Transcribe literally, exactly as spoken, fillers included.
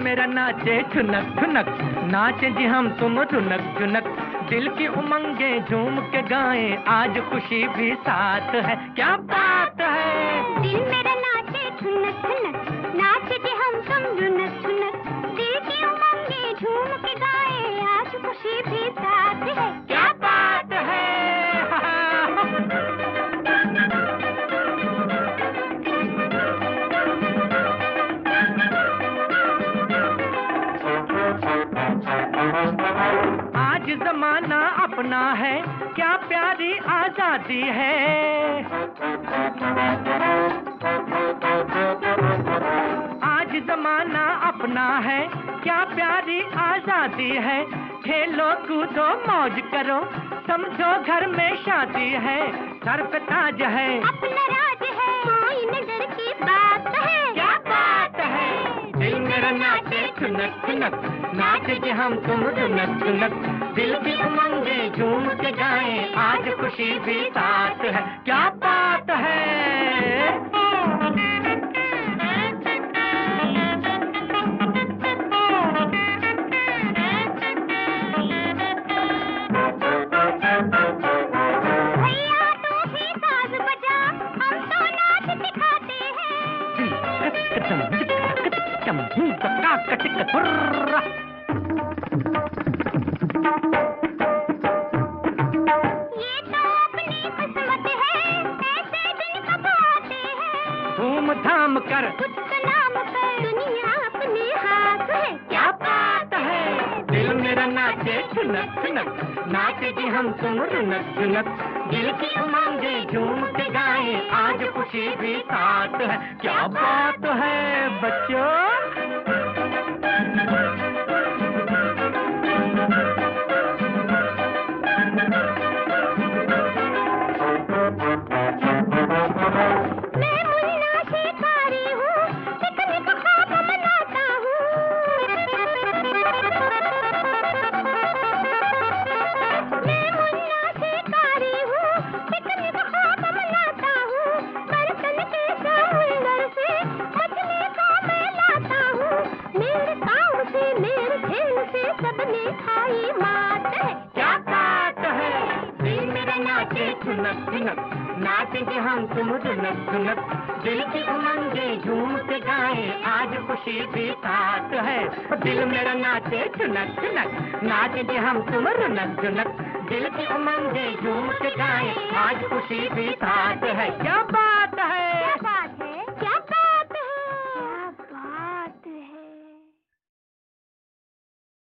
मेरा नाचे ठुनक ठुनक, नाचे जी हम तुम रुनक झुनक, दिल की उमंगे झूम के गाएं, आज खुशी भी साथ है। क्या बात है। दिल मेरा नाचे ठुनक ठुनक, नाचे जी हम तुम रुनक झुनक, दिल की उमंगे झूम के गाएं, आज खुशी भी साथ है। क्या बात है। आज जमाना अपना है, क्या प्यारी आजादी है। आज जमाना अपना है, क्या प्यारी आजादी है। खेलो कूदो मौज करो, समझो घर में शादी है। सर पे ताज है, अपना राज है, कोई न डर की बात है। क्या बात है। दिल मेरा नाचे ठुनक ठुनक, नाचे जी हम तुम रुनक झुनक, दिल की उमंगे झूम के गाएं, आज खुशी भी साथ है। क्या बात है। भैया तू भी साज बजा, हम तो नाच दिखाते हैं। ये तो अपनी किस्मत है, ऐसे दिन कब आते हैं। धूम धाम कर कुछ का नाम कर, दुनिया अपने हाथ है। क्या बात है। दिल मेरा नाचे ठुनक ठुनक, नाचे जी हम तुम रुनक झुनक, दिल की उमंगे झूम के गाएं, आज खुशी भी साथ है। क्या बात है बच्चों। मैं मुन्ना शिकारी हूँ, पिकनिक ख्वाब मनाता हूँ। मैं मुन्ना शिकारी हूँ, पिकनिक ख्वाब मनाता हूँ। बर्तन के समुंदर से मछली को मैं लाता हूँ। मेरे काम से मेरे खेल से सबने खाई मात है। क्या बात है। दिल मेरा नाचे ठुनक ठुनक, नाचे जी हम तुम रुनक झुनक, दिल की उमंगे झूम के गाएं, आज खुशी भी साथ है। दिल मेरा नाचे ठुनक ठुनक, नाचे जी हम तुम रुनक झुनक, दिल की उमंगे झूम के गाएं, आज खुशी भी साथ है। क्या बात